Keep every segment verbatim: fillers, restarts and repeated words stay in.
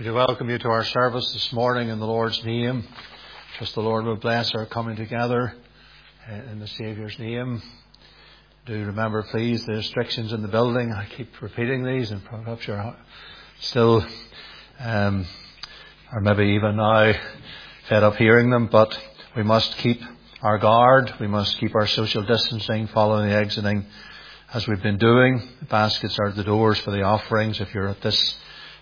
We do welcome you to our service this morning in the Lord's name. Trust the Lord will bless our coming together in the Saviour's name. Do remember, please, the restrictions in the building. I keep repeating these, and perhaps you're still, um, or maybe even now, fed up hearing them, but we must keep our guard. We must keep our social distancing, following the exiting as we've been doing. The baskets are at the doors for the offerings. If you're at this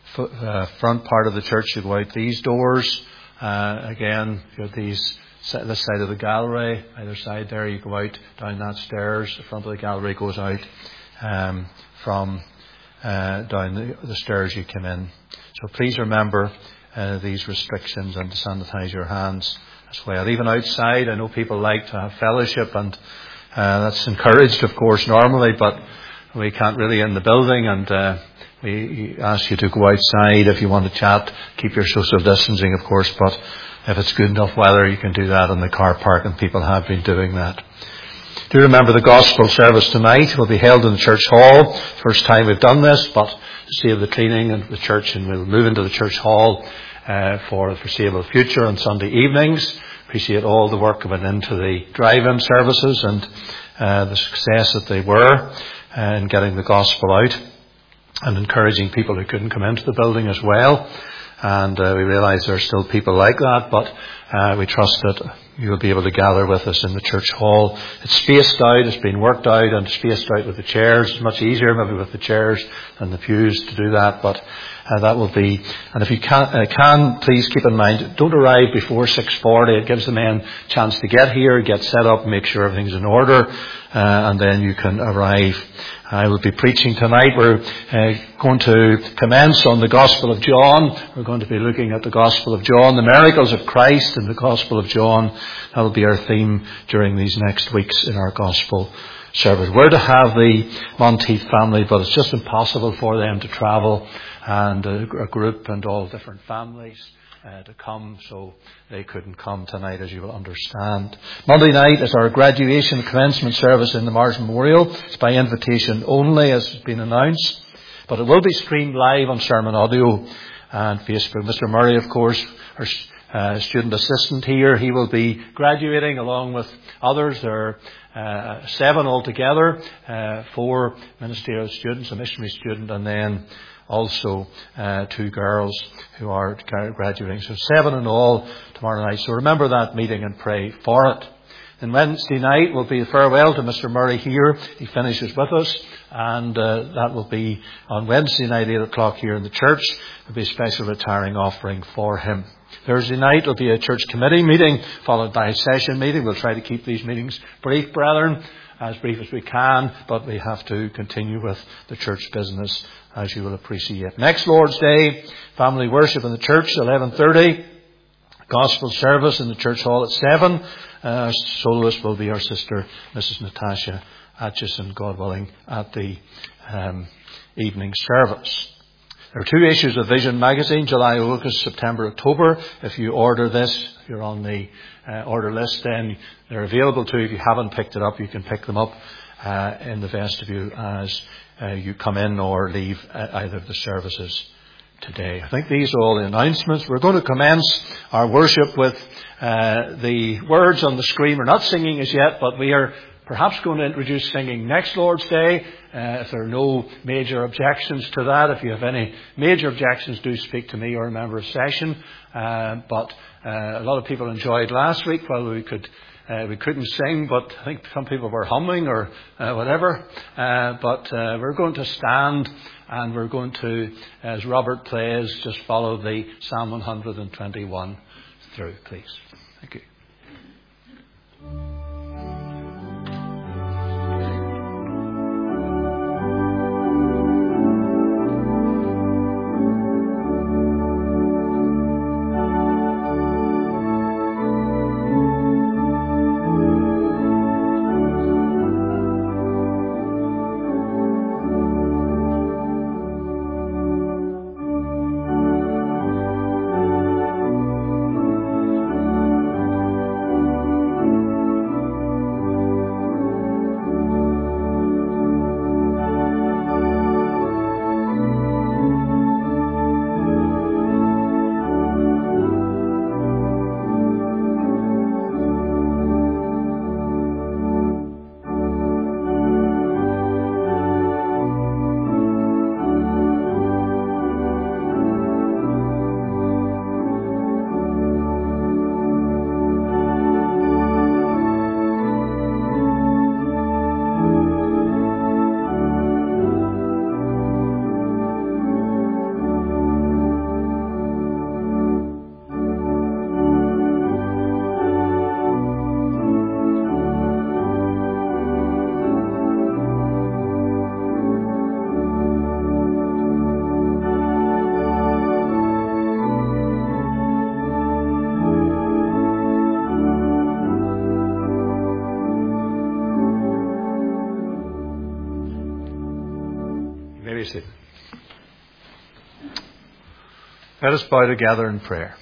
uh, front part of the church, you go out these doors. Uh, again, you're at these, this side of the gallery, either side there, you go out down that stairs. The front of the gallery goes out um, from uh, down the, the stairs you came in. So please remember uh, these restrictions and to sanitize your hands as well. Even outside, I know people like to have fellowship, and uh, that's encouraged, of course, normally, but we can't really in the building, and uh, we ask you to go outside if you want to chat. Keep your social distancing, of course, but if it's good enough weather, you can do that in the car park, and people have been doing that. Do remember the gospel service tonight will be held in the church hall. First time we've done this, but to save the cleaning of the church, and we'll move into the church hall uh, for the foreseeable future on Sunday evenings. Appreciate all the work that went into the drive-in services and uh, the success that they were uh, in getting the gospel out, and encouraging people who couldn't come into the building as well. And uh, we realise there are still people like that, but uh, we trust that you'll be able to gather with us in the church hall. It's spaced out, it's been worked out and spaced out with the chairs. It's much easier maybe with the chairs than the pews to do that, but uh, that will be. And if you can, uh, can, please keep in mind, don't arrive before six forty. It gives the men a chance to get here, get set up, make sure everything's in order, uh, and then you can arrive. I will be preaching tonight. We're uh, going to commence on the Gospel of John. We're going to be looking at the Gospel of John, the miracles of Christ in the Gospel of John. That will be our theme during these next weeks in our Gospel service. We're to have the Monteith family, but it's just impossible for them to travel, and a, a group and all different families Uh, to come, so they couldn't come tonight, as you will understand. Monday night is our graduation commencement service in the Mars Memorial. It's by invitation only, as has been announced, but it will be streamed live on Sermon Audio and Facebook. Mister Murray, of course, our uh, student assistant here, he will be graduating along with others. There are uh, seven altogether, uh, four ministerial students, a missionary student, and then also uh, two girls who are graduating. So seven in all tomorrow night. So remember that meeting and pray for it. Then Wednesday night will be a farewell to Mister Murray here. He finishes with us, and uh, that will be on Wednesday night, eight o'clock here in the church. There will be a special retiring offering for him. Thursday night will be a church committee meeting, followed by a session meeting. We'll try to keep these meetings brief, brethren, as brief as we can, but we have to continue with the church business, as you will appreciate. Next Lord's Day, family worship in the church, eleven thirty. Gospel service in the church hall at seven. Uh, our soloist will be our sister, Missus Natasha Atchison, God willing, at the um, evening service. There are two issues of Vision magazine, July, August, September, October. If you order this, if you're on the uh, order list, then they're available to you. If you haven't picked it up, you can pick them up uh, in the vestibule as uh, you come in or leave uh, either of the services today. I think these are all the announcements. We're going to commence our worship with uh, the words on the screen. We're not singing as yet, but we are perhaps going to introduce singing next Lord's Day. Uh, if there are no major objections to that, if you have any major objections, do speak to me or a member of session. Uh, but uh, a lot of people enjoyed last week while we could uh, we couldn't sing, but I think some people were humming or uh, whatever. Uh, but uh, we're going to stand, and we're going to, as Robert plays, just follow the Psalm one hundred twenty-one through, please. Thank you. Thank you. be seated. Let us bow together in prayer.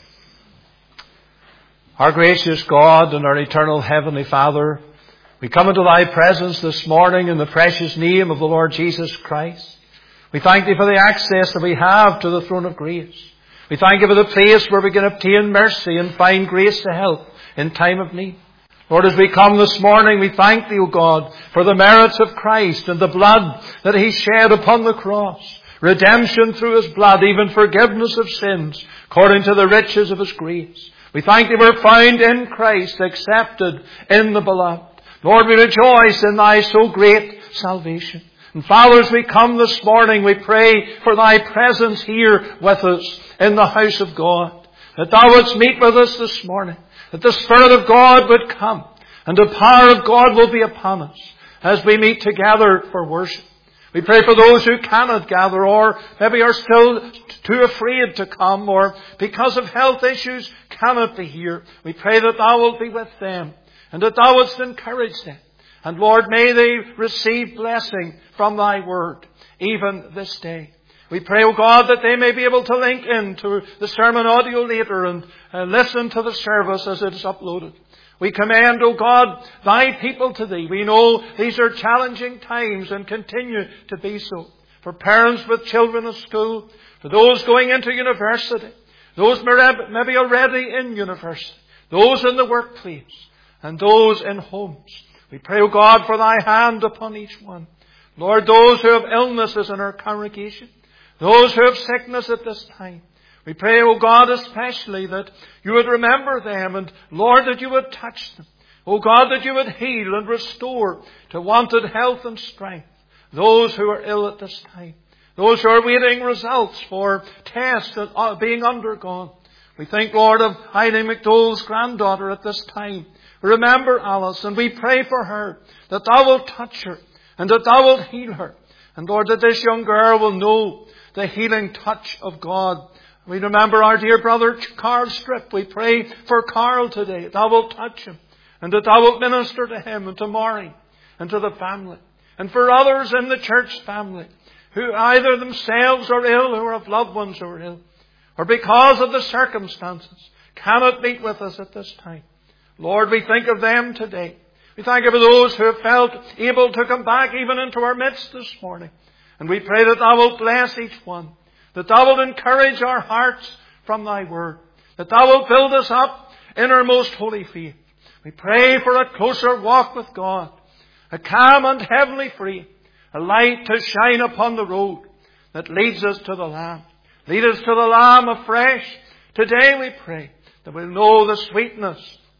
Our gracious God and our eternal Heavenly Father, we come into Thy presence this morning in the precious name of the Lord Jesus Christ. We thank Thee for the access that we have to the throne of grace. We thank You for the place where we can obtain mercy and find grace to help in time of need. Lord, as we come this morning, we thank Thee, O God, for the merits of Christ and the blood that He shed upon the cross. Redemption through His blood, even forgiveness of sins, according to the riches of His grace. We thank Thee we're found in Christ, accepted in the Beloved. Lord, we rejoice in Thy so great salvation. And Father, as we come this morning, we pray for Thy presence here with us in the house of God. That Thou wouldst meet with us this morning. That the Spirit of God would come. And the power of God will be upon us as we meet together for worship. We pray for those who cannot gather or maybe are still too afraid to come or because of health issues cannot be here. We pray that Thou wilt be with them and that Thou wouldst encourage them. And Lord, may they receive blessing from Thy word even this day. We pray, O God, that they may be able to link into the sermon audio later and uh, listen to the service as it is uploaded. We commend, O God, Thy people to Thee. We know these are challenging times and continue to be so. For parents with children at school, for those going into university, those maybe already in university, those in the workplace, and those in homes. We pray, O God, for Thy hand upon each one. Lord, those who have illnesses in our congregation, those who have sickness at this time, we pray, O God, especially that You would remember them and, Lord, that You would touch them. O God, that You would heal and restore to wanted health and strength those who are ill at this time, those who are waiting results for tests that are being undergone. We think, Lord, of Eileen McDowell's granddaughter at this time. Remember Alice, and we pray for her, that Thou wilt touch her and that Thou wilt heal her. And Lord, that this young girl will know the healing touch of God. We remember our dear brother Carl Strip. We pray for Carl today. Thou wilt touch him and that Thou wilt minister to him and to Maureen and to the family. And for others in the church family who either themselves are ill or have loved ones who are ill or because of the circumstances cannot meet with us at this time. Lord, we think of them today. We thank You for those who have felt able to come back even into our midst this morning. And we pray that Thou wilt bless each one. That Thou wilt encourage our hearts from Thy word. That Thou wilt build us up in our most holy faith. We pray for a closer walk with God. A calm and heavenly free. A light to shine upon the road that leads us to the Lamb. Lead us to the Lamb afresh. Today we pray that we'll know the sweetness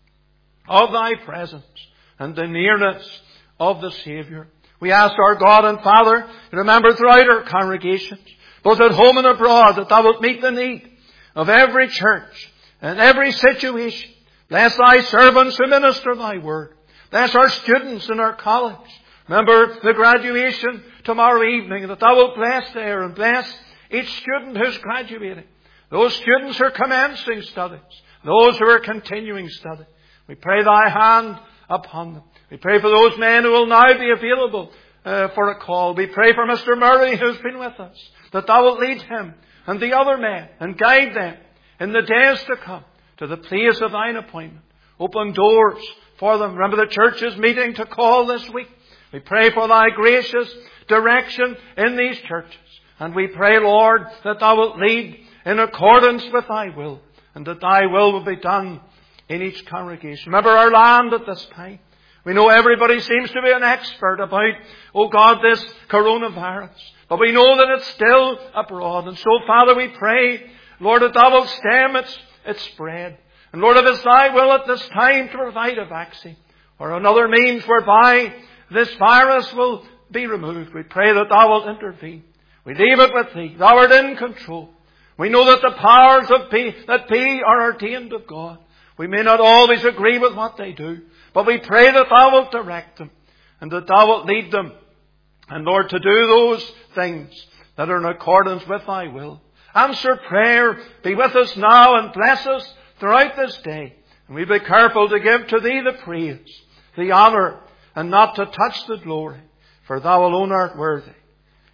of Thy presence and the nearness of the Saviour. We ask our God and Father, remember throughout our congregations, both at home and abroad, that Thou wilt meet the need of every church and every situation. Bless Thy servants who minister Thy word. Bless our students in our college. Remember the graduation tomorrow evening, that Thou wilt bless there and bless each student who's graduating. Those students who are commencing studies. Those who are continuing study. We pray Thy hand upon them. We pray for those men who will now be available uh, for a call. We pray for Mister Murray who's been with us, that Thou wilt lead him and the other men and guide them in the days to come to the place of Thine appointment. Open doors for them. Remember the church is meeting to call this week. We pray for Thy gracious direction in these churches. And we pray, Lord, that Thou wilt lead in accordance with Thy will and that Thy will will be done in each congregation. Remember our land at this time. We know everybody seems to be an expert about, oh God, this coronavirus. But we know that it's still abroad. And so, Father, we pray, Lord, that Thou wilt stem its, its spread. And Lord, if it's Thy will at this time to provide a vaccine or another means whereby this virus will be removed, we pray that Thou wilt intervene. We leave it with Thee. Thou art in control. We know that the powers of be, that be are ordained of God. We may not always agree with what they do, but we pray that Thou wilt direct them and that Thou wilt lead them. And Lord, to do those things that are in accordance with Thy will. Answer prayer. Be with us now and bless us throughout this day. And we be careful to give to Thee the praise, the honour, and not to touch the glory. For Thou alone art worthy.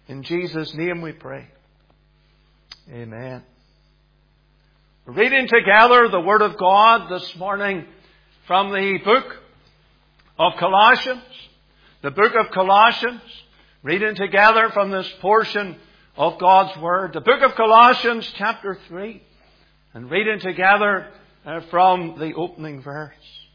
In Jesus' name we pray. Amen. We're reading together the Word of God this morning from the book of Colossians. The book of Colossians. Reading together from this portion of God's Word. The book of Colossians chapter three. And reading together uh, from the opening verse.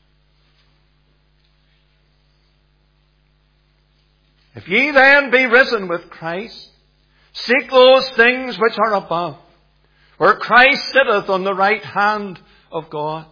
If ye then be risen with Christ, seek those things which are above, where Christ sitteth on the right hand of God.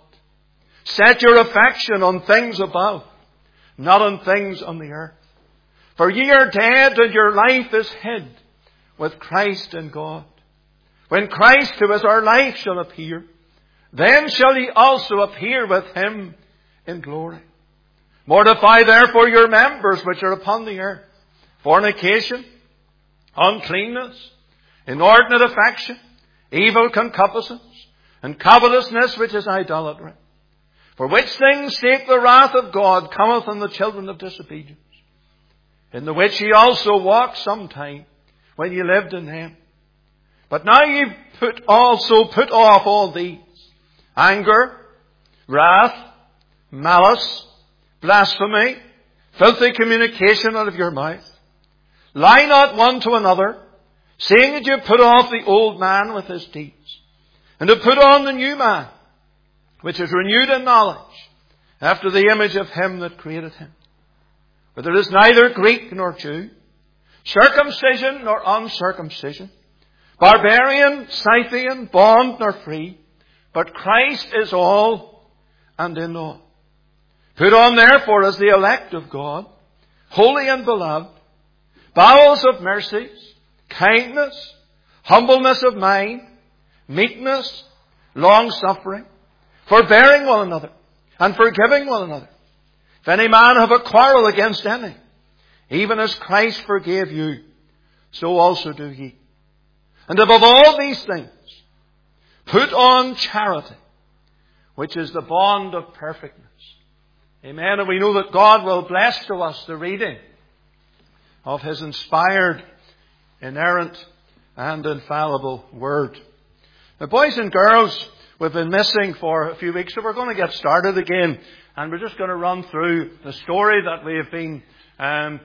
Set your affection on things above, not on things on the earth. For ye are dead, and your life is hid with Christ in God. When Christ, who is our life, shall appear, then shall ye also appear with him in glory. Mortify therefore your members which are upon the earth, fornication, uncleanness, inordinate affection, evil concupiscence, and covetousness, which is idolatry. For which things sake the wrath of God cometh on the children of disobedience, in the which ye also walked sometime when ye lived in them. But now ye put also put off all these: anger, wrath, malice, blasphemy, filthy communication out of your mouth. Lie not one to another, seeing that you put off the old man with his deeds, and to put on the new man, which is renewed in knowledge, after the image of him that created him. For there is neither Greek nor Jew, circumcision nor uncircumcision, barbarian, Scythian, bond nor free, but Christ is all and in all. Put on therefore as the elect of God, holy and beloved, bowels of mercies, kindness, humbleness of mind, meekness, long-suffering, forbearing one another, and forgiving one another. If any man have a quarrel against any, even as Christ forgave you, so also do ye. And above all these things, put on charity, which is the bond of perfectness. Amen. And we know that God will bless to us the reading of His inspired, inerrant, and infallible Word. Now, boys and girls, we've been missing for a few weeks, so we're going to get started again. And we're just going to run through the story that we have been um,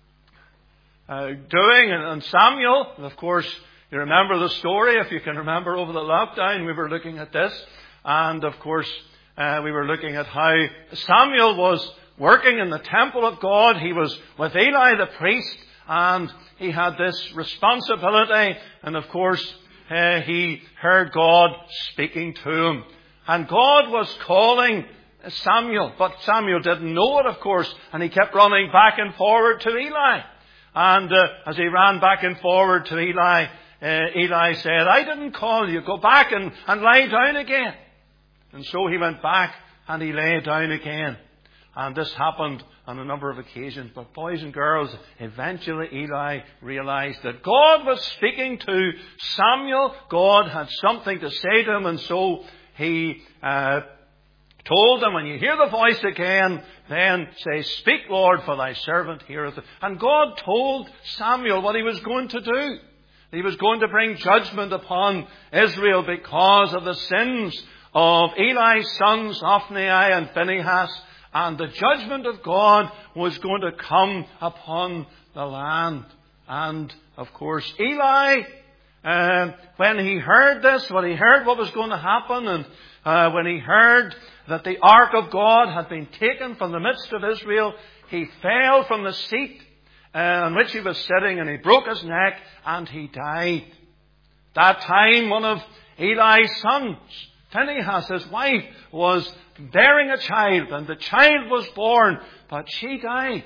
uh, doing in Samuel. And of course, you remember the story. If you can remember, over the lockdown, we were looking at this. And of course, uh, we were looking at how Samuel was working in the temple of God. He was with Eli the priest, and he had this responsibility. And of course, uh, he heard God speaking to him. And God was calling Samuel, but Samuel didn't know it, of course, and he kept running back and forward to Eli. And uh, as he ran back and forward to Eli, uh, Eli said, I didn't call you, go back and, and lie down again. And so he went back and he lay down again. And this happened on a number of occasions. But boys and girls, eventually Eli realized that God was speaking to Samuel. God had something to say to him, and so he uh, told him, when you hear the voice again, then say, Speak, Lord, for thy servant heareth. And God told Samuel what he was going to do. He was going to bring judgment upon Israel because of the sins of Eli's sons, Hophni and Phinehas. And the judgment of God was going to come upon the land. And, of course, Eli, uh, when he heard this, when he heard what was going to happen, and uh, when he heard that the ark of God had been taken from the midst of Israel, he fell from the seat uh, on which he was sitting, and he broke his neck, and he died. That time, one of Eli's sons, Phinehas, his wife, was bearing a child, and the child was born, but she died.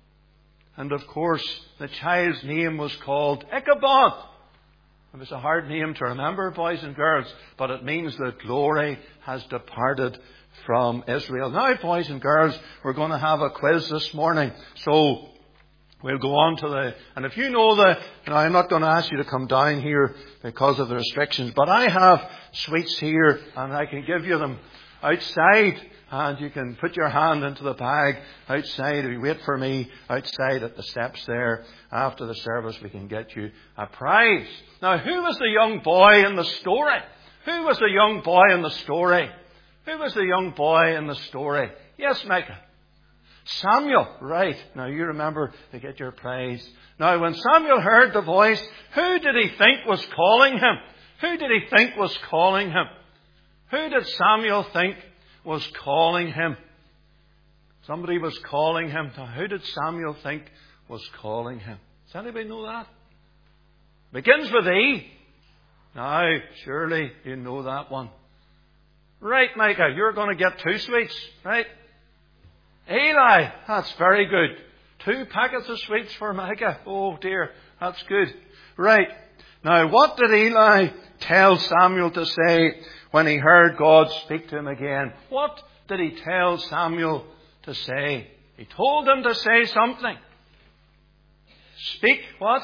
And of course, the child's name was called Ichabod. It was a hard name to remember, boys and girls, but it means that glory has departed from Israel. Now, boys and girls, we're going to have a quiz this morning. So we'll go on to the, and if you know the, you know, I'm not going to ask you to come down here because of the restrictions, but I have sweets here, and I can give you them outside. and you can put your hand into the bag outside. If you wait for me outside at the steps there, after the service, we can get you a prize. Now, who was the young boy in the story? Who was the young boy in the story? Who was the young boy in the story? Yes, Micah. Samuel. Right. Now, you remember to get your prize. Now, when Samuel heard the voice, who did he think was calling him? Who did he think was calling him? Who did Samuel think was calling him? Somebody was calling him. Now, who did Samuel think was calling him? Does anybody know that? Begins with E. Now, surely you know that one. Right, Micah, you're going to get two sweets, right? Eli, that's very good. Two packets of sweets for Micah. Oh dear, that's good. Right. Now, what did Eli tell Samuel to say when he heard God speak to him again? What did he tell Samuel to say? He told him to say something. Speak what?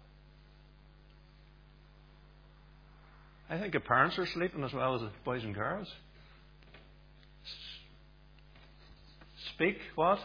I think the parents are sleeping as well as the boys and girls. Speak what?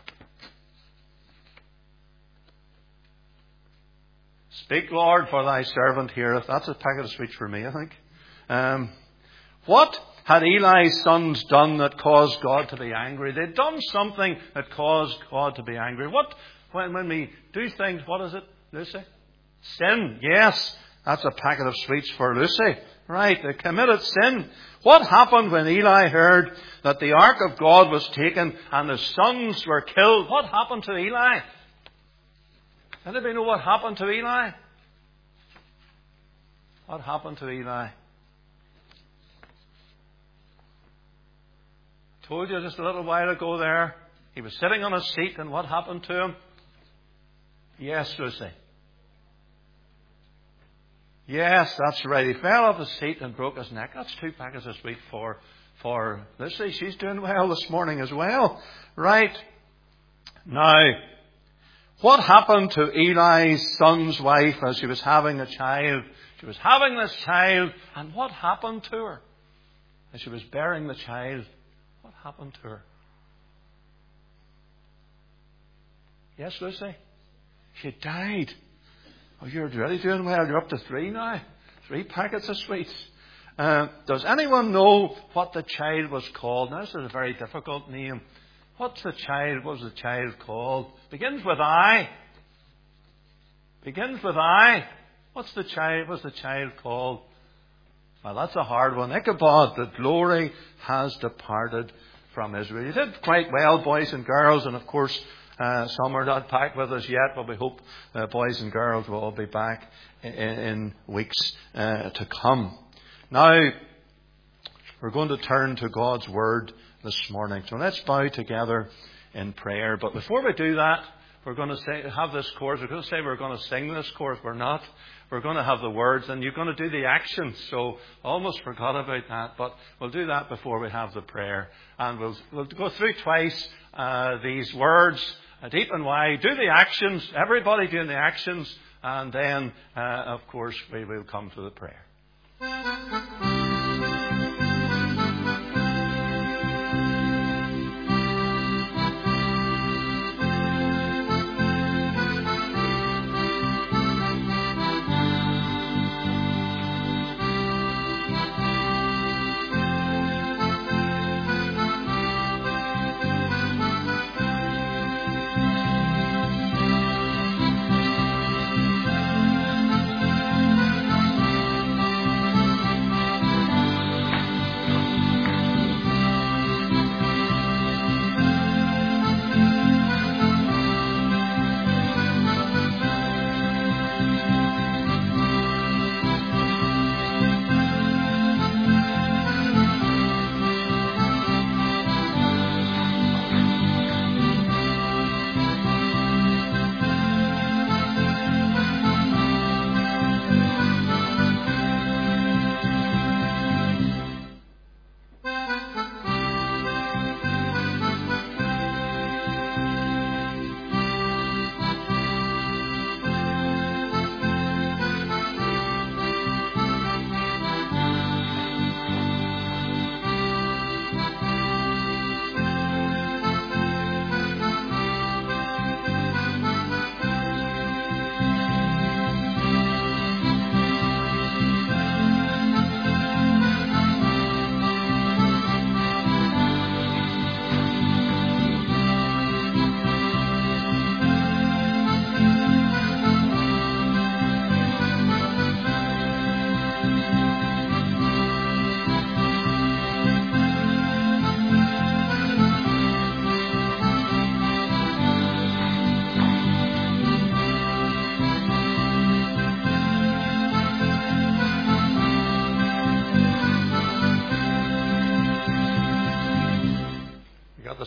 Speak, Lord, for thy servant heareth. That's a packet of sweets for me, I think. Um, what had Eli's sons done that caused God to be angry? They'd done something that caused God to be angry. What, when, when we do things, what is it, Lucy? Sin. Yes, that's a packet of sweets for Lucy. Right, they committed sin. What happened when Eli heard that the ark of God was taken and his sons were killed? What happened to Eli? Anybody know what happened to Eli? What happened to Eli? I told you just a little while ago there. He was sitting on a seat, and what happened to him? Yes, Lucy. Yes, that's right. He fell off his seat and broke his neck. That's two packets of sweet for, for Lucy. She's doing well this morning as well. Right. Now, what happened to Eli's son's wife as she was having a child? She was having this child, and what happened to her? As she was bearing the child, what happened to her? Yes, Lucy? She died. Oh, you're really doing well. You're up to three now. Three packets of sweets. Uh, does anyone know what the child was called? Now, this is a very difficult name. What's the child? What was the child called? Begins with I. Begins with I. What's the child? What's the child called? Well, that's a hard one. Ichabod, the glory has departed from Israel. You did quite well, boys and girls, and of course, uh, some are not back with us yet, but we hope uh, boys and girls will all be back in, in weeks uh, to come. Now, we're going to turn to God's Word this morning. So let's bow together in prayer. But before we do that, we're going to say, have this chorus. We're going to say we're going to sing this chorus. We're not. We're going to have the words, and you're going to do the actions. So I almost forgot about that, but we'll do that before we have the prayer. And we'll, we'll go through twice uh, these words, uh, deep and wide. Do the actions. Everybody doing the actions. And then, uh, of course, we will come to the prayer.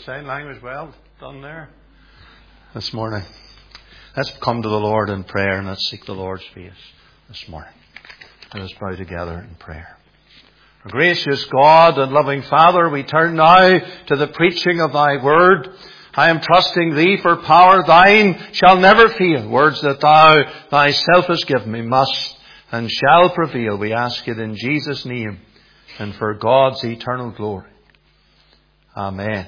sign language well done there this morning. Let's come to the Lord in prayer and let's seek the Lord's face this morning. Let us bow together in prayer. Our gracious God and loving Father, we turn now to the preaching of Thy word. I am trusting Thee for power. Thine shall never fail. Words that Thou Thyself hast given me must and shall prevail. We ask it in Jesus' name and for God's eternal glory. Amen.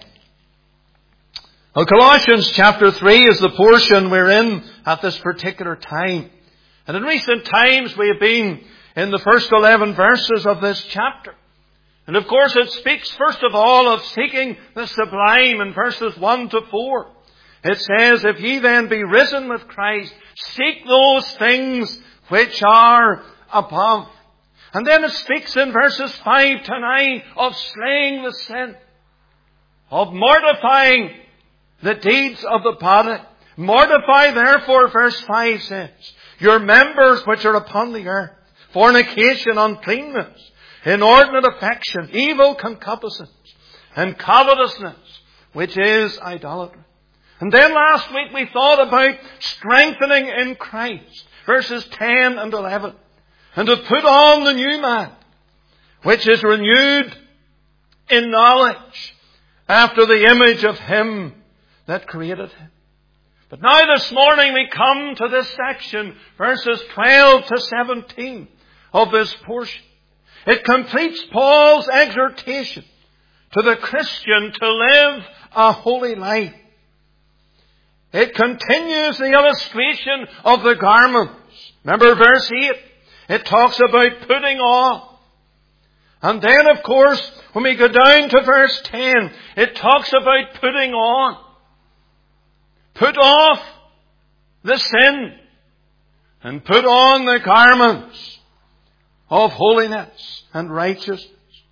Well, Colossians chapter three is the portion we're in at this particular time. And in recent times we have been in the first eleven verses of this chapter. And of course it speaks first of all of seeking the sublime in verses one to four. It says, if ye then be risen with Christ, seek those things which are above. And then it speaks in verses five to nine of slaying the sin, of mortifying the deeds of the body. Mortify therefore, verse five says, your members which are upon the earth, fornication, uncleanness, inordinate affection, evil concupiscence, and covetousness, which is idolatry. And then last week we thought about strengthening in Christ, verses ten and eleven, and to put on the new man, which is renewed in knowledge after the image of Him that created him. But now this morning we come to this section, verses twelve to seventeen of this portion. It completes Paul's exhortation to the Christian to live a holy life. It continues the illustration of the garments. Remember verse eight? It talks about putting on. And then, of course, when we go down to verse ten, it talks about putting on. Put off the sin and put on the garments of holiness and righteousness.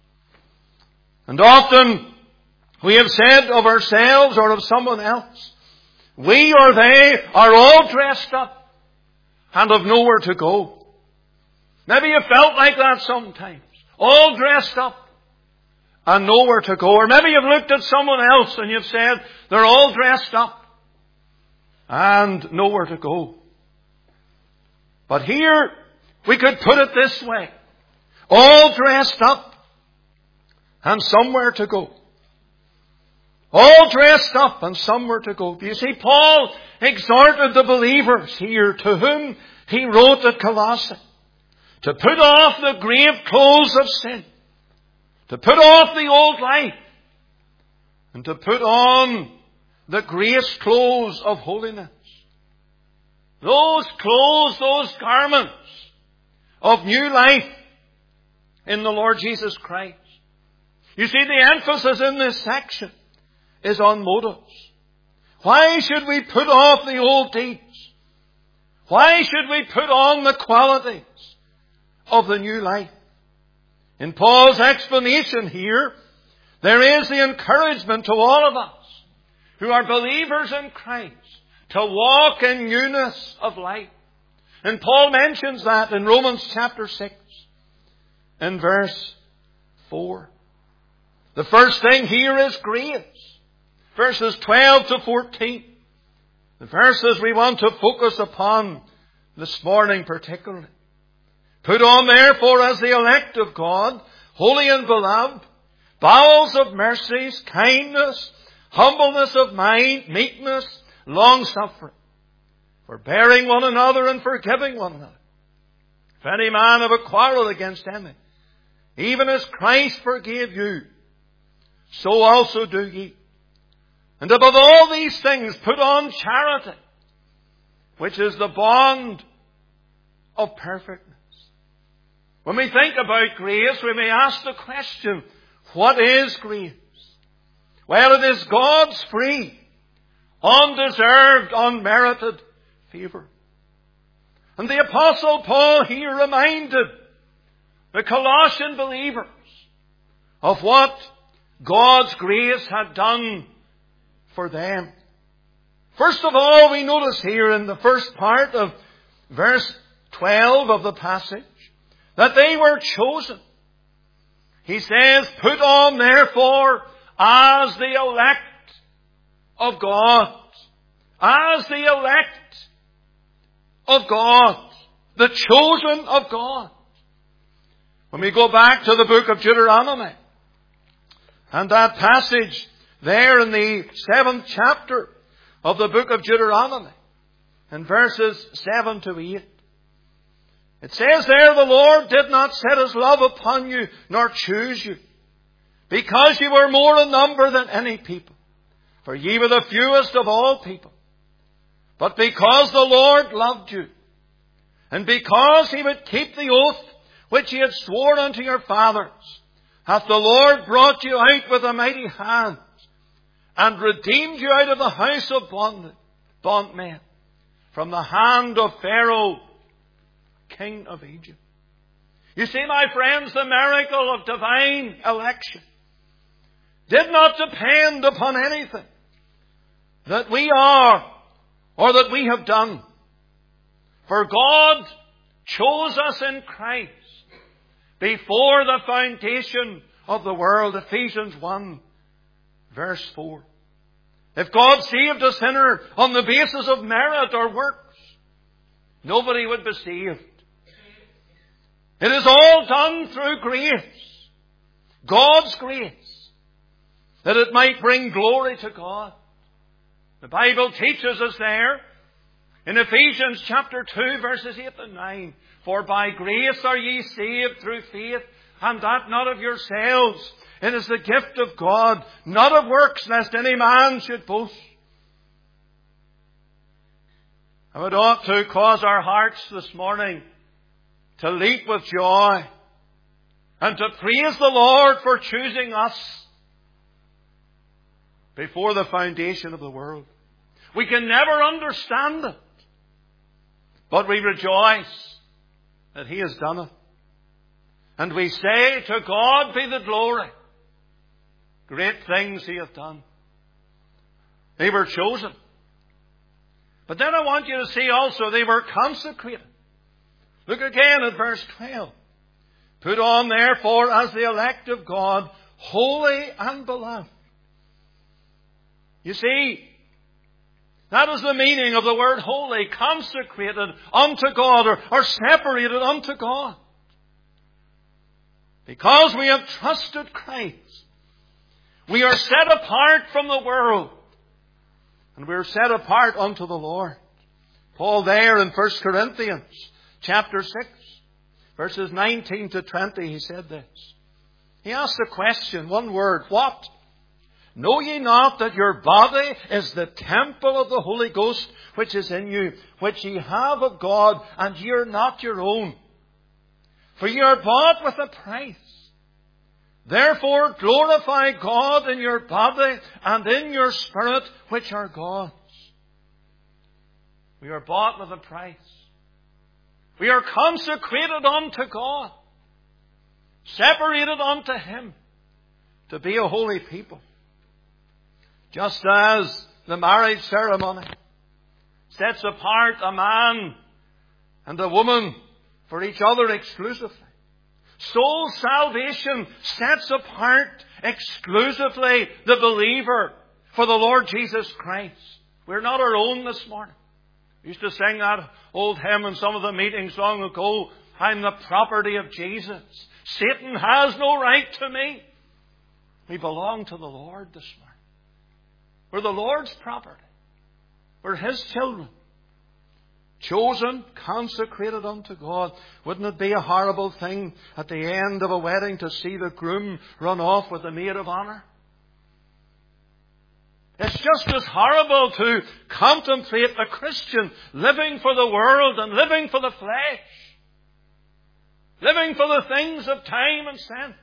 And often we have said of ourselves or of someone else, we or they are all dressed up and have nowhere to go. Maybe you felt like that sometimes. All dressed up and nowhere to go. Or maybe you've looked at someone else and you've said, they're all dressed up and nowhere to go. But here we could put it this way. All dressed up and somewhere to go. All dressed up and somewhere to go. You see, Paul exhorted the believers here to whom he wrote at Colossae to put off the grave clothes of sin, to put off the old life, and to put on the grace clothes of holiness. Those clothes, those garments of new life in the Lord Jesus Christ. You see, the emphasis in this section is on motives. Why should we put off the old deeds? Why should we put on the qualities of the new life? In Paul's explanation here, there is the encouragement to all of us who are believers in Christ to walk in newness of life. And Paul mentions that in Romans chapter six, in verse four. The first thing here is grace. Verses twelve to fourteen. The verses we want to focus upon this morning particularly. Put on therefore as the elect of God, holy and beloved, bowels of mercies, kindness, humbleness of mind, meekness, long-suffering, forbearing one another and forgiving one another. If any man have a quarrel against any, even as Christ forgave you, so also do ye. And above all these things, put on charity, which is the bond of perfectness. When we think about grace, we may ask the question, what is grace? Well, it is God's free, undeserved, unmerited favor. And the Apostle Paul here reminded the Colossian believers of what God's grace had done for them. First of all, we notice here in the first part of verse twelve of the passage that they were chosen. He says, put on therefore as the elect of God, as the elect of God, the chosen of God. When we go back to the book of Deuteronomy, and that passage there in the seventh chapter of the book of Deuteronomy, in verses seven to eight, it says there, the Lord did not set His love upon you, nor choose you, because you were more in number than any people. For ye were the fewest of all people. But because the Lord loved you, and because He would keep the oath which He had sworn unto your fathers, hath the Lord brought you out with a mighty hand, and redeemed you out of the house of bond, bondmen, from the hand of Pharaoh, king of Egypt. You see, my friends, the miracle of divine election did not depend upon anything that we are or that we have done. For God chose us in Christ before the foundation of the world. Ephesians one, verse four. If God saved a sinner on the basis of merit or works, nobody would be saved. It is all done through grace, God's grace, that it might bring glory to God. The Bible teaches us there in Ephesians chapter two, verses eight and nine, for by grace are ye saved through faith, and that not of yourselves. It is the gift of God, not of works, lest any man should boast. And it ought to cause our hearts this morning to leap with joy and to praise the Lord for choosing us before the foundation of the world. We can never understand it, but we rejoice that He has done it. And we say, to God be the glory. Great things He hath done. They were chosen. But then I want you to see also they were consecrated. Look again at verse twelve. Put on therefore as the elect of God, holy and beloved. You see, that is the meaning of the word holy, consecrated unto God, or, or separated unto God. Because we have trusted Christ, we are set apart from the world, and we are set apart unto the Lord. Paul there in First Corinthians chapter six, verses nineteen to twenty, he said this. He asked the question, one word, what? Know ye not that your body is the temple of the Holy Ghost which is in you, which ye have of God, and ye are not your own? For ye are bought with a price. Therefore glorify God in your body and in your spirit, which are God's. We are bought with a price. We are consecrated unto God, separated unto Him, to be a holy people. Just as the marriage ceremony sets apart a man and a woman for each other exclusively, so salvation sets apart exclusively the believer for the Lord Jesus Christ. We're not our own this morning. We used to sing that old hymn in some of the meetings long ago, I'm the property of Jesus. Satan has no right to me. We belong to the Lord this morning. We're the Lord's property. We're His children. Chosen, consecrated unto God. Wouldn't it be a horrible thing at the end of a wedding to see the groom run off with the maid of honor? It's just as horrible to contemplate a Christian living for the world and living for the flesh. Living for the things of time and sense.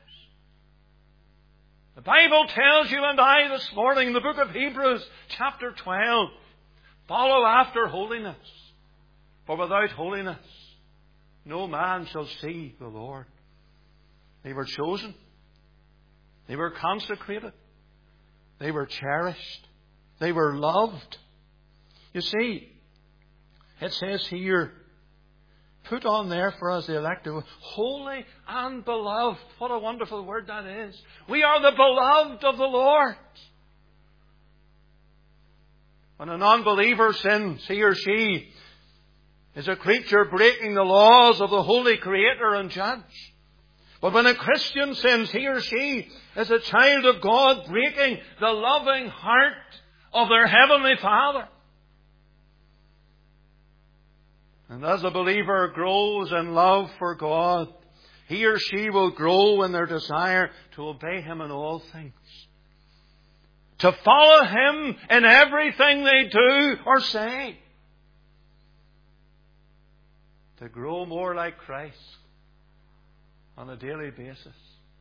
The Bible tells you and I this morning in the book of Hebrews chapter twelve, follow after holiness. For without holiness, no man shall see the Lord. They were chosen. They were consecrated. They were cherished. They were loved. You see, it says here, put on therefore as the elect, holy and beloved. What a wonderful word that is. We are the beloved of the Lord. When an unbeliever sins, he or she is a creature breaking the laws of the holy Creator and Judge. But when a Christian sins, he or she is a child of God breaking the loving heart of their Heavenly Father. And as a believer grows in love for God, he or she will grow in their desire to obey Him in all things. To follow Him in everything they do or say. To grow more like Christ on a daily basis.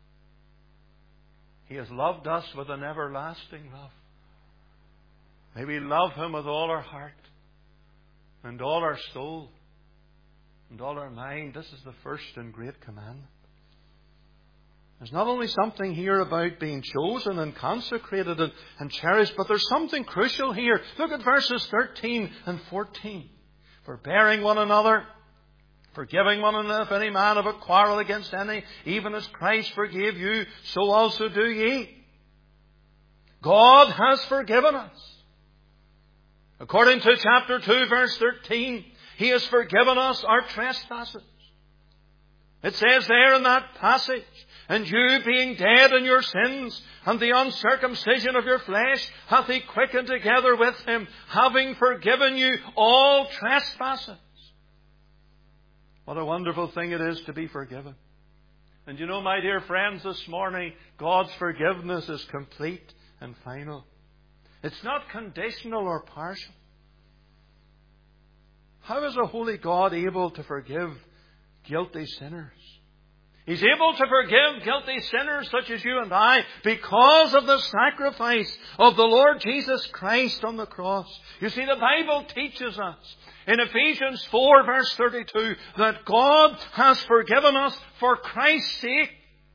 He has loved us with an everlasting love. May we love Him with all our heart and all our soul and all our mind. This is the first and great commandment. There's not only something here about being chosen and consecrated and, and cherished, but there's something crucial here. Look at verses thirteen and fourteen. Forbearing one another, forgiving one another, if any man have a quarrel against any, even as Christ forgave you, so also do ye. God has forgiven us. According to chapter two, verse thirteen, He has forgiven us our trespasses. It says there in that passage, and you being dead in your sins, and the uncircumcision of your flesh, hath He quickened together with Him, having forgiven you all trespasses. What a wonderful thing it is to be forgiven. And you know, my dear friends, this morning, God's forgiveness is complete and final. It's not conditional or partial. How is a holy God able to forgive guilty sinners? He's able to forgive guilty sinners such as you and I because of the sacrifice of the Lord Jesus Christ on the cross. You see, the Bible teaches us in Ephesians four verse thirty-two that God has forgiven us for Christ's sake.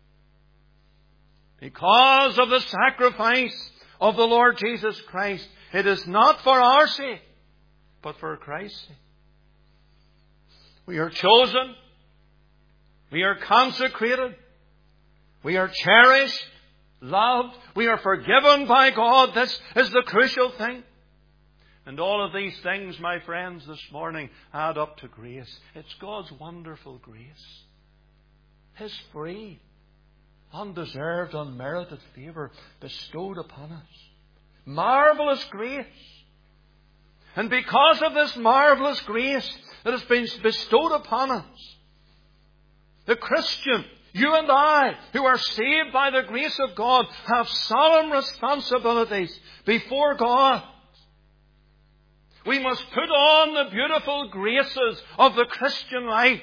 Because of the sacrifice of the Lord Jesus Christ. It is not for our sake, but for Christ's sake. We are chosen. We are consecrated. We are cherished, loved. We are forgiven by God. This is the crucial thing. And all of these things, my friends, this morning add up to grace. It's God's wonderful grace. His free, undeserved, unmerited favour bestowed upon us. Marvellous grace. And because of this marvellous grace that has been bestowed upon us, the Christian, you and I, who are saved by the grace of God, have solemn responsibilities before God. We must put on the beautiful graces of the Christian life.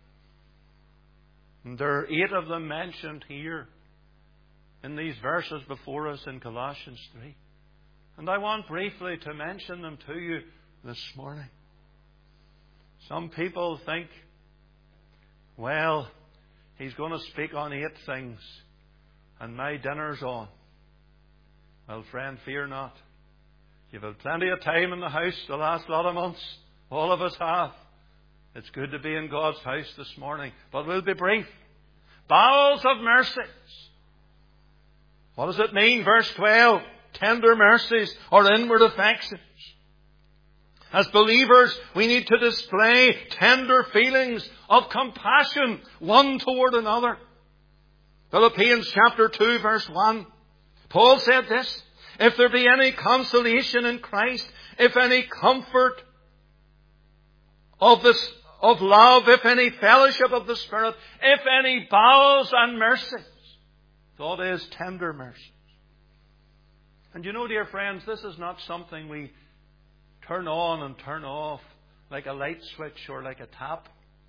And there are eight of them mentioned here in these verses before us in Colossians three. And I want briefly to mention them to you this morning. Some people think, well, he's going to speak on eight things and my dinner's on. Well, friend, fear not. You've had plenty of time in the house the last lot of months. All of us have. It's good to be in God's house this morning, but we'll be brief. Bowels of mercies. What does it mean? Verse twelve. Tender mercies or inward affections. As believers, we need to display tender feelings of compassion one toward another. Philippians chapter two verse one. Paul said this, if there be any consolation in Christ, if any comfort of this, of love, if any fellowship of the Spirit, if any bowels and mercies. That is tender mercies. And you know, dear friends, this is not something we turn on and turn off like a light switch or like a tap.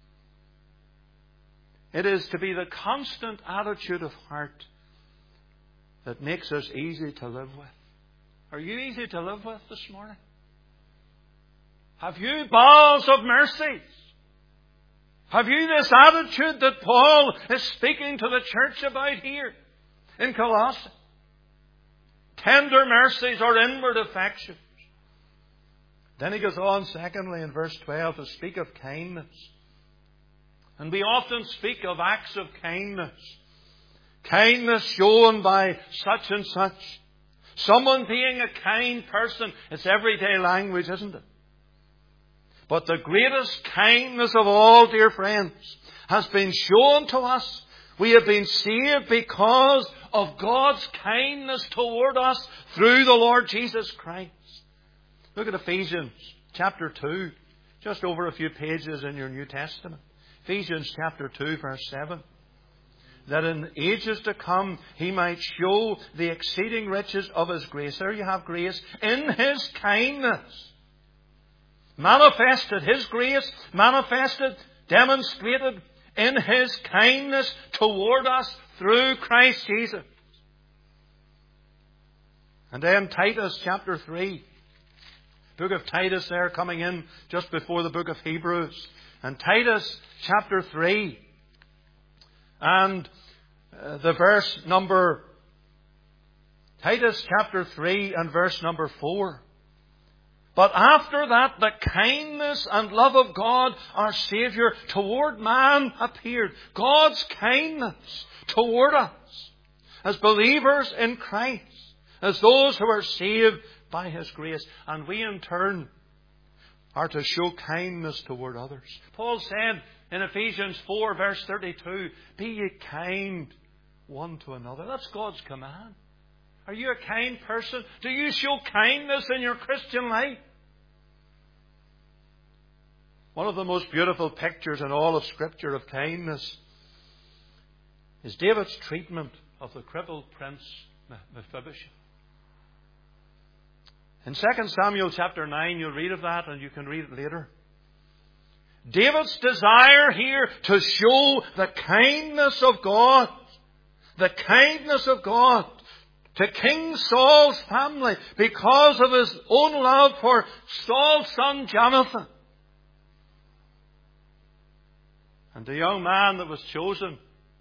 It is to be the constant attitude of heart that makes us easy to live with. Are you easy to live with this morning? Have you bowels of mercies? Have you this attitude that Paul is speaking to the church about here in Colossae? Tender mercies or inward affections. Then he goes on, secondly, in verse twelve, to speak of kindness. And we often speak of acts of kindness. Kindness shown by such and such. Someone being a kind person. It's everyday language, isn't it? But the greatest kindness of all, dear friends, has been shown to us. We have been saved because of God's kindness toward us through the Lord Jesus Christ. Look at Ephesians chapter two, just over a few pages in your New Testament. Ephesians chapter two, verse seven. That in ages to come He might show the exceeding riches of His grace. There you have grace. In His kindness. Manifested, His grace manifested, demonstrated in His kindness toward us through Christ Jesus. And then Titus chapter three. Book of Titus there coming in just before the book of Hebrews. And Titus chapter three. And uh, the verse number... Titus chapter three and verse number four. But after that, the kindness and love of God, our Saviour, toward man appeared. God's kindness toward us as believers in Christ, as those who are saved by His grace. And we in turn are to show kindness toward others. Paul said in Ephesians four verse thirty-two, be ye kind one to another. That's God's command. Are you a kind person? Do you show kindness in your Christian life? One of the most beautiful pictures in all of Scripture of kindness is David's treatment of the crippled prince Mephibosheth. In Second Samuel chapter nine, you'll read of that, and you can read it later. David's desire here to show the kindness of God, the kindness of God to King Saul's family because of his own love for Saul's son Jonathan. And the young man that was chosen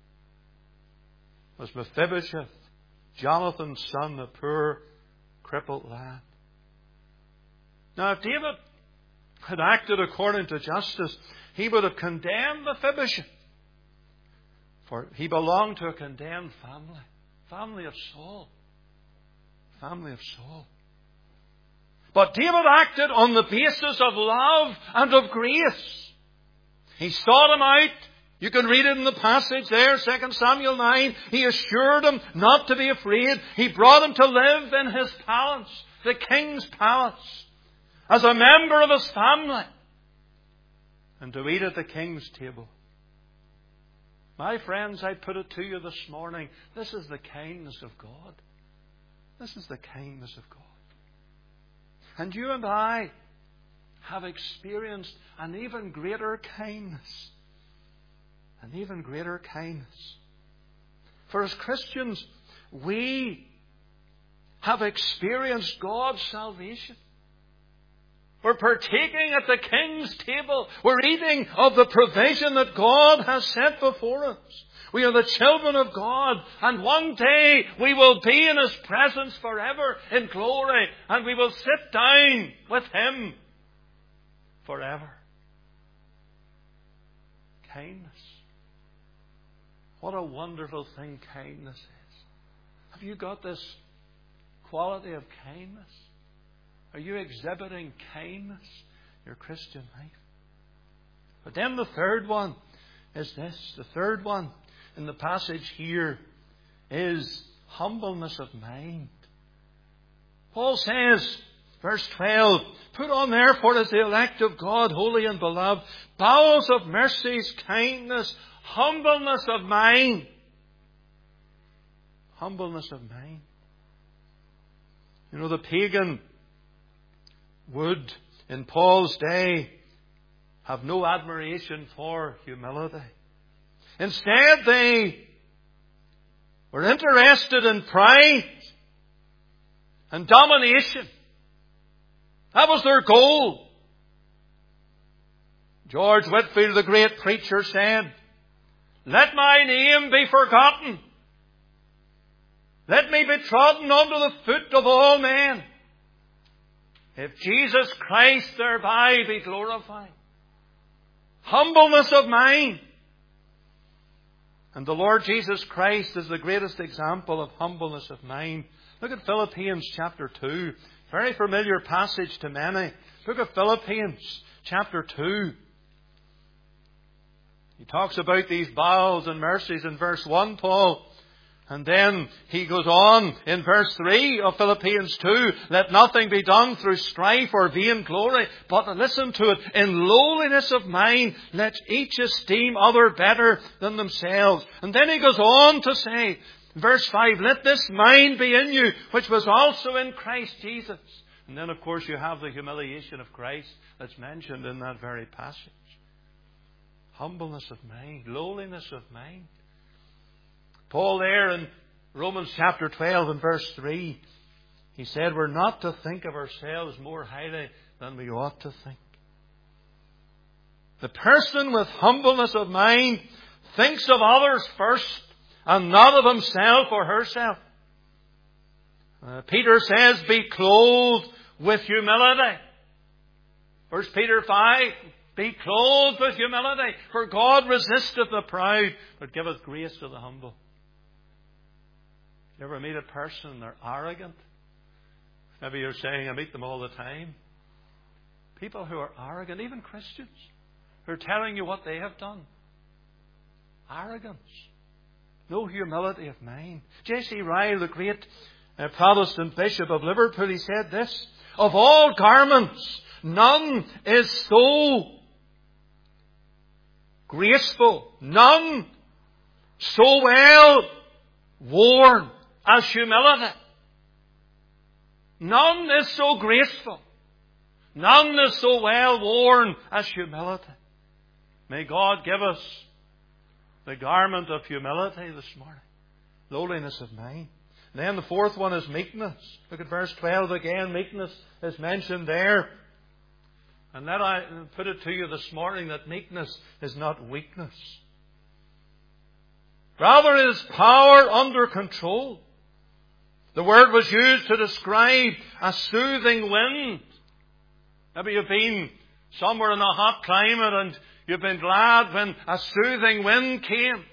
was Mephibosheth, Jonathan's son, a poor crippled lad. Now, if David had acted according to justice, he would have condemned Mephibosheth, for he belonged to a condemned family, family of Saul. Family of Saul. But David acted on the basis of love and of grace. He sought him out. You can read it in the passage there, Second Samuel nine. He assured him not to be afraid. He brought him to live in his palace, the king's palace, as a member of his family, and to eat at the king's table. My friends, I put it to you this morning, this is the kindness of God. This is the kindness of God. And you and I have experienced an even greater kindness. An even greater kindness. For as Christians, we have experienced God's salvation. We're partaking at the King's table. We're eating of the provision that God has set before us. We are the children of God, and one day we will be in His presence forever in glory, and we will sit down with Him forever. Kindness. What a wonderful thing kindness is. Have you got this quality of kindness? Are you exhibiting kindness in your Christian life? But then the third one is this. The third one in the passage here is humbleness of mind. Paul says, verse twelve, put on therefore as the elect of God, holy and beloved, bowels of mercies, kindness, humbleness of mind. Humbleness of mind. You know, the pagan would, in Paul's day, have no admiration for humility. Instead, they were interested in pride and domination. That was their goal. George Whitefield, the great preacher, said, let my name be forgotten. Let me be trodden under the foot of all men, if Jesus Christ thereby be glorified. Humbleness of mind. And the Lord Jesus Christ is the greatest example of humbleness of mind. Look at Philippians chapter two. Very familiar passage to many. Book of Philippians chapter two. He talks about these bowels and mercies in verse one, Paul. And then he goes on in verse three of Philippians two. Let nothing be done through strife or vain glory, but listen to it. In lowliness of mind, let each esteem other better than themselves. And then he goes on to say, verse five, let this mind be in you, which was also in Christ Jesus. And then, of course, you have the humiliation of Christ that's mentioned in that very passage. Humbleness of mind, lowliness of mind. Paul there in Romans chapter twelve and verse three, he said we're not to think of ourselves more highly than we ought to think. The person with humbleness of mind thinks of others first and not of himself or herself. Uh, Peter says, be clothed with humility. First Peter five, be clothed with humility, for God resisteth the proud, but giveth grace to the humble. You ever meet a person and they're arrogant? Maybe you're saying, I meet them all the time. People who are arrogant, even Christians, who are telling you what they have done. Arrogance. No humility of mind. J C Ryle, the great uh, Protestant Bishop of Liverpool, he said this, of all garments, none is so graceful, none so well worn as humility. None is so graceful, none is so well worn as humility. May God give us the garment of humility this morning. Lowliness of mind. And then the fourth one is meekness. Look at verse twelve again. Meekness is mentioned there. And let I put it to you this morning that meekness is not weakness. Rather it is power under control. The word was used to describe a soothing wind. Maybe you've been somewhere in a hot climate and you've been glad when a soothing wind came.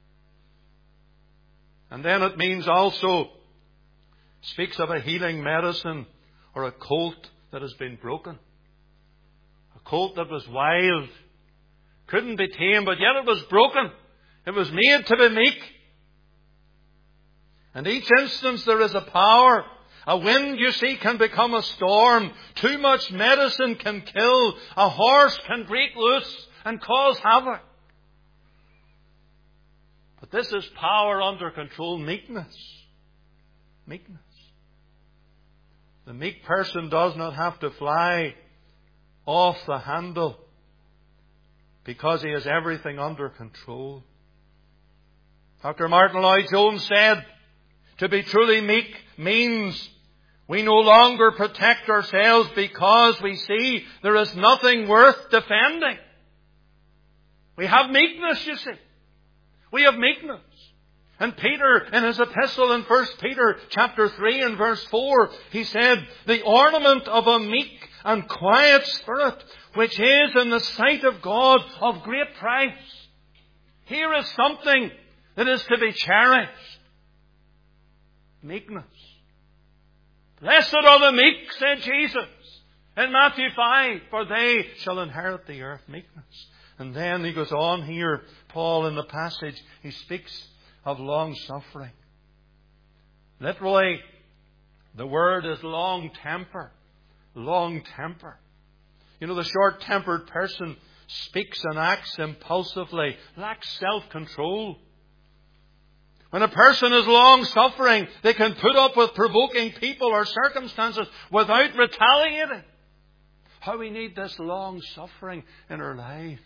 And then it means also, speaks of a healing medicine or a colt that has been broken. A colt that was wild, couldn't be tamed, but yet it was broken. It was made to be meek. In each instance there is a power. A wind, you see, can become a storm. Too much medicine can kill. A horse can break loose and cause havoc. But this is power under control, meekness. Meekness. The meek person does not have to fly off the handle because he has everything under control. Doctor Martin Lloyd-Jones said, to be truly meek means we no longer protect ourselves because we see there is nothing worth defending. We have meekness, you see. We have meekness. And Peter, in his epistle in First Peter chapter three and verse four, he said, the ornament of a meek and quiet spirit, which is in the sight of God of great price. Here is something that is to be cherished. Meekness. Blessed are the meek, said Jesus in Matthew five, for they shall inherit the earth. Meekness. And then he goes on here, Paul in the passage, he speaks of long suffering. Literally, the word is long temper. Long temper. You know, the short-tempered person speaks and acts impulsively, lacks self-control. When a person is long-suffering, they can put up with provoking people or circumstances without retaliating. How we need this long-suffering in our lives.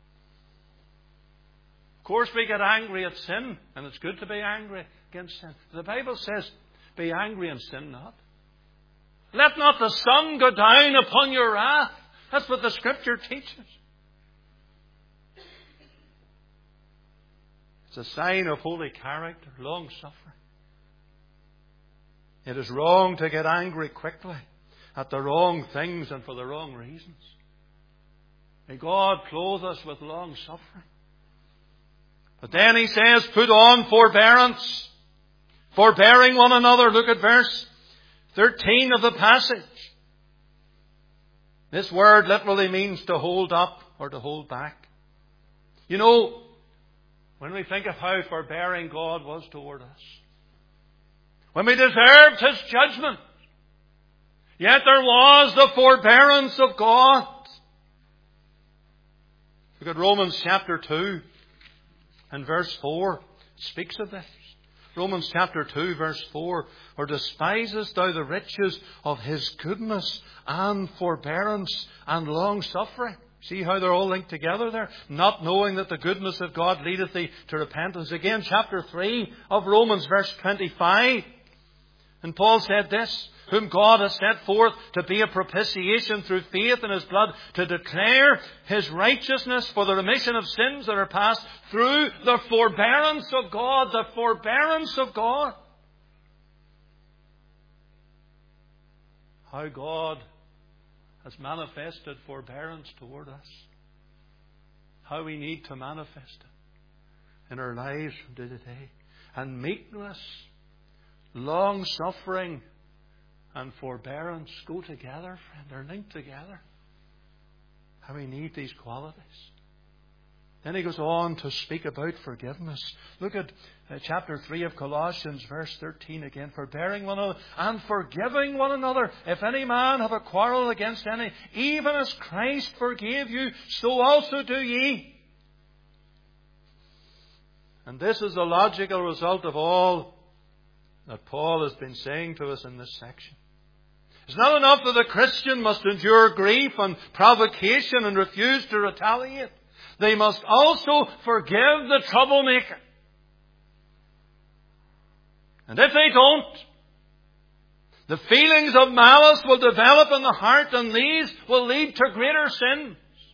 Of course, we get angry at sin, and it's good to be angry against sin. The Bible says, be angry and sin not. Let not the sun go down upon your wrath. That's what the Scripture teaches. It's a sign of holy character, long-suffering. It is wrong to get angry quickly at the wrong things and for the wrong reasons. May God clothe us with long-suffering. But then he says, put on forbearance. Forbearing one another. Look at verse thirteen of the passage. This word literally means to hold up or to hold back. You know, when we think of how forbearing God was toward us, when we deserved His judgment, yet there was the forbearance of God. Look at Romans chapter two and verse four. It speaks of this. Romans chapter two verse four. Or despisest thou the riches of His goodness and forbearance and long suffering? See how they're all linked together there? Not knowing that the goodness of God leadeth thee to repentance. Again, chapter three of Romans verse twenty-five. And Paul said this, whom God has set forth to be a propitiation through faith in His blood, to declare His righteousness for the remission of sins that are past through the forbearance of God. The forbearance of God. How God has manifested forbearance toward us. How we need to manifest it in our lives from day to day. And meekness, long suffering and forbearance go together, friend. They're linked together. How we need these qualities. Then he goes on to speak about forgiveness. Look at uh, chapter three of Colossians, verse thirteen again. Forbearing one another and forgiving one another. If any man have a quarrel against any, even as Christ forgave you, so also do ye. And this is the logical result of all that Paul has been saying to us in this section. It's not enough that the Christian must endure grief and provocation and refuse to retaliate. They must also forgive the troublemaker. And if they don't, the feelings of malice will develop in the heart, and these will lead to greater sins.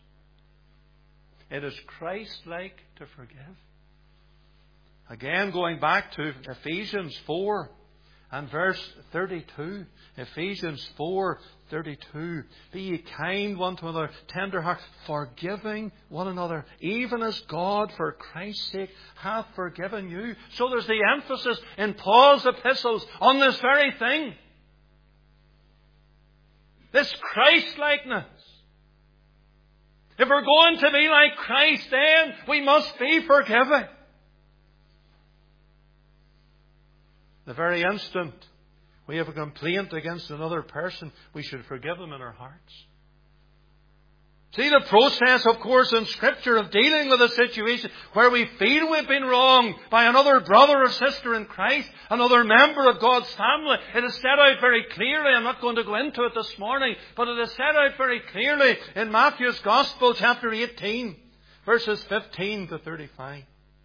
It is Christ-like to forgive. Again, going back to Ephesians four and verse thirty-two. Ephesians four thirty-two. Be ye kind one to another, tender heart, forgiving one another, even as God for Christ's sake hath forgiven you. So there's the emphasis in Paul's epistles on this very thing. This Christ-likeness. If we're going to be like Christ, then we must be forgiving. The very instant we have a complaint against another person, we should forgive them in our hearts. See, the process, of course, in Scripture of dealing with a situation where we feel we've been wronged by another brother or sister in Christ, another member of God's family, it is set out very clearly. I'm not going to go into it this morning, but it is set out very clearly in Matthew's Gospel, chapter eighteen, verses fifteen to thirty-five.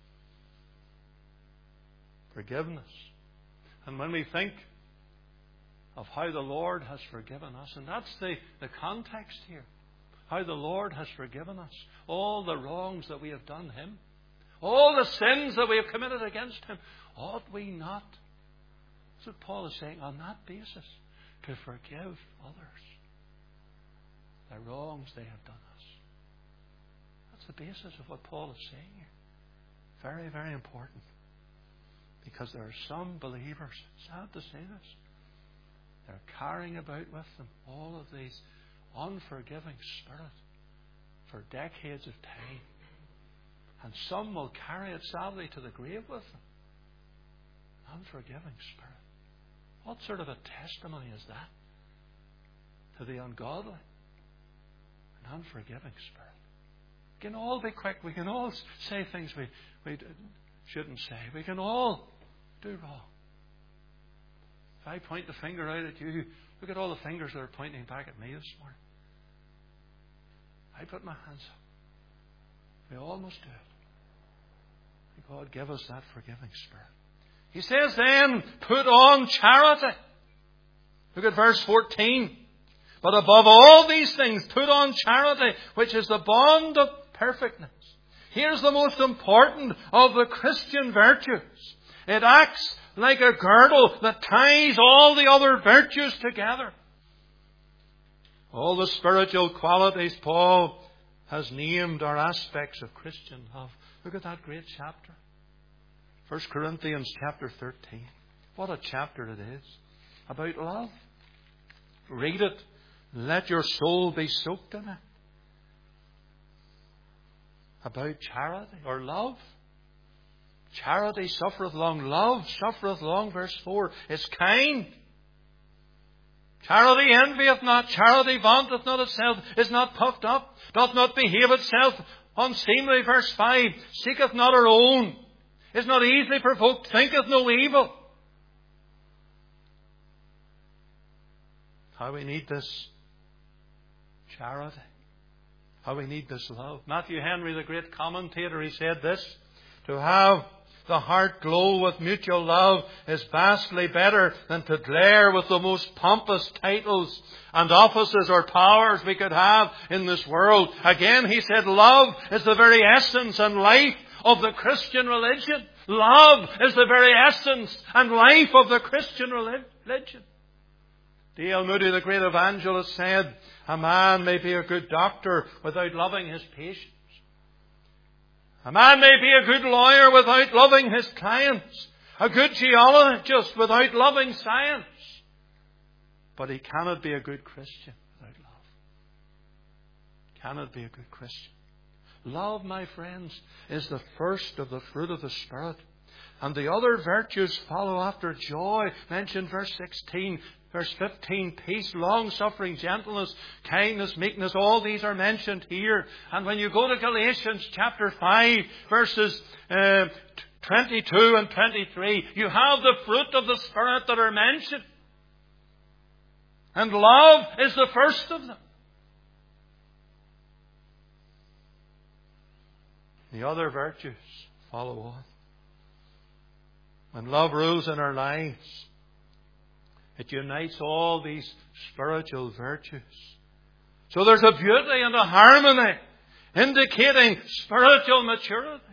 Forgiveness. And when we think of how the Lord has forgiven us, and that's the, the context here, how the Lord has forgiven us, all the wrongs that we have done Him, all the sins that we have committed against Him, ought we not, that's what Paul is saying, on that basis, to forgive others the wrongs they have done us. That's the basis of what Paul is saying here. Very, very important. Because there are some believers, sad to say this, they're carrying about with them all of these unforgiving spirit for decades of time. And some will carry it sadly to the grave with them. Unforgiving spirit. What sort of a testimony is that to the ungodly? An unforgiving spirit. We can all be quick. We can all say things we, we shouldn't say. We can all do wrong. If I point the finger out at you, look at all the fingers that are pointing back at me this morning. I put my hands up. We all must do it. May God give us that forgiving spirit. He says then, put on charity. Look at verse fourteen. But above all these things, put on charity, which is the bond of perfectness. Here's the most important of the Christian virtues. It acts like a girdle that ties all the other virtues together. All the spiritual qualities Paul has named are aspects of Christian love. Look at that great chapter. First Corinthians chapter thirteen. What a chapter it is about love. Read it. Let your soul be soaked in it. About charity or love. Charity suffereth long. Love suffereth long. Verse four. Is kind. Charity envieth not. Charity vaunteth not itself. Is not puffed up. Doth not behave itself unseemly. Verse five. Seeketh not her own. Is not easily provoked. Thinketh no evil. How we need this charity. How we need this love. Matthew Henry, the great commentator, he said this: to have the heart glow with mutual love is vastly better than to glare with the most pompous titles and offices or powers we could have in this world. Again, he said, love is the very essence and life of the Christian religion. Love is the very essence and life of the Christian religion. D L Moody, the great evangelist, said, a man may be a good doctor without loving his patients. A man may be a good lawyer without loving his clients. A good geologist without loving science. But he cannot be a good Christian without love. Cannot be a good Christian. Love, my friends, is the first of the fruit of the Spirit. And the other virtues follow after: joy, mentioned verse sixteen. Verse fifteen, peace, long-suffering, gentleness, kindness, meekness, all these are mentioned here. And when you go to Galatians chapter five, verses uh, twenty-two and twenty-three, you have the fruit of the Spirit that are mentioned. And love is the first of them. The other virtues follow on. When love rules in our lives, it unites all these spiritual virtues. So there's a beauty and a harmony indicating spiritual maturity.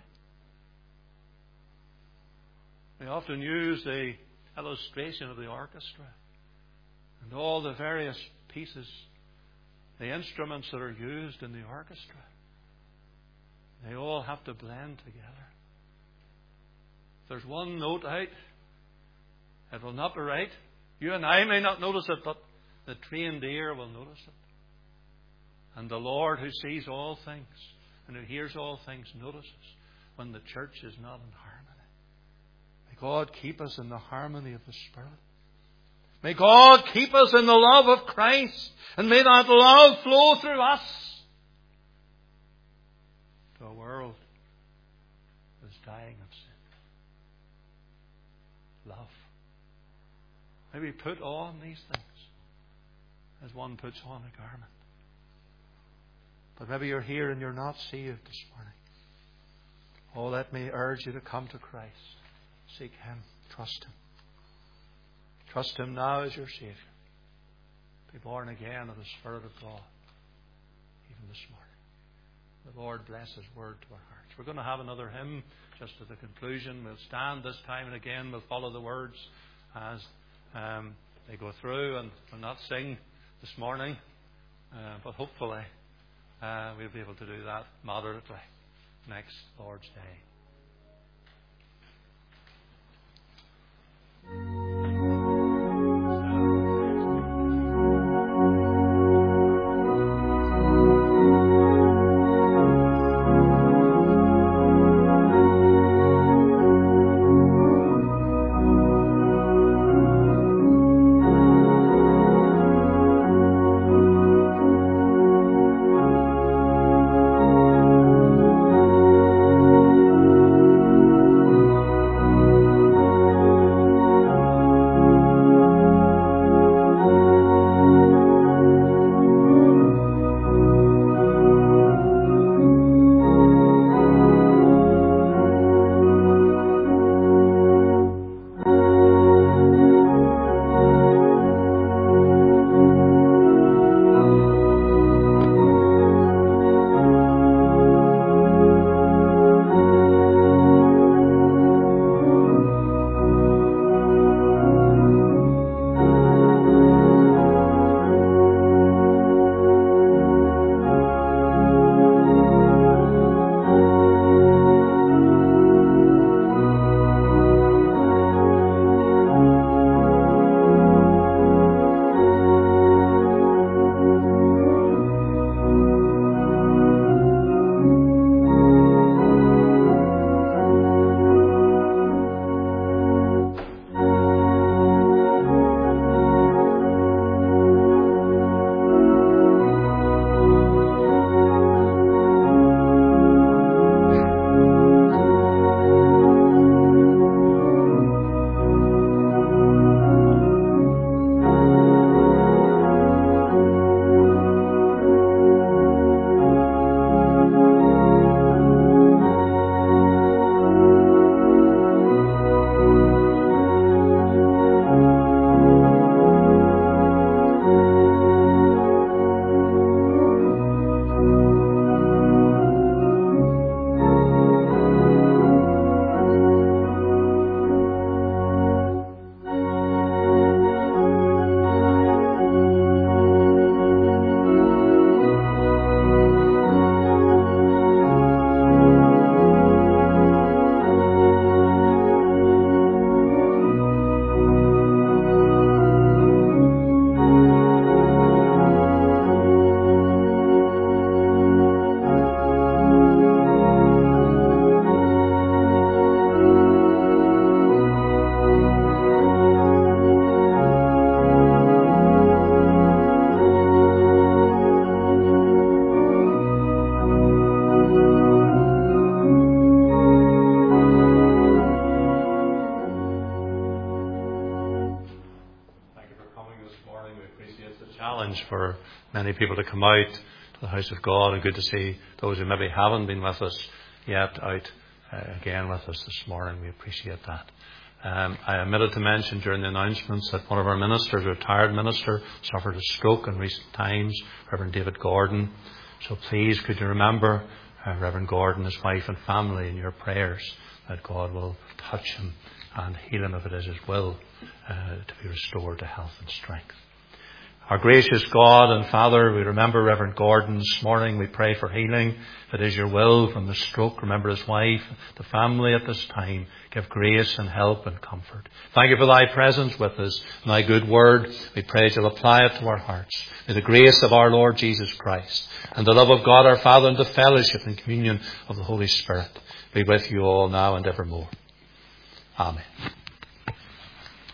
We often use the illustration of the orchestra and all the various pieces, the instruments that are used in the orchestra. They all have to blend together. If there's one note out, it will not be right. You and I may not notice it, but the trained ear will notice it. And the Lord, who sees all things and who hears all things, notices when the church is not in harmony. May God keep us in the harmony of the Spirit. May God keep us in the love of Christ. And may that love flow through us to a world that is dying of sin. Love. May we put on these things as one puts on a garment. But maybe you're here and you're not saved this morning. Oh, let me urge you to come to Christ. Seek Him. Trust Him. Trust Him now as your Savior. Be born again of the Spirit of God. Even this morning. The Lord bless His word to our hearts. We're going to have another hymn just at the conclusion. We'll stand this time, and again we'll follow the words as um, they go through, and we'll not sing this morning, uh, but hopefully uh, we'll be able to do that moderately next Lord's Day. for many people to come out to the house of God, and good to see those who maybe haven't been with us yet out uh, again with us this morning. We appreciate that. Um, I omitted to mention during the announcements that one of our ministers, a retired minister, suffered a stroke in recent times, Reverend David Gordon. So please could you remember uh, Reverend Gordon, his wife and family in your prayers, that God will touch him and heal him if it is his will uh, to be restored to health and strength. Our gracious God and Father, we remember Reverend Gordon this morning. We pray for healing. If it is your will from the stroke, remember his wife, the family at this time. Give grace and help and comfort. Thank you for thy presence with us and thy good word. We pray that you'll apply it to our hearts. May the grace of our Lord Jesus Christ and the love of God our Father and the fellowship and communion of the Holy Spirit be with you all now and evermore. Amen.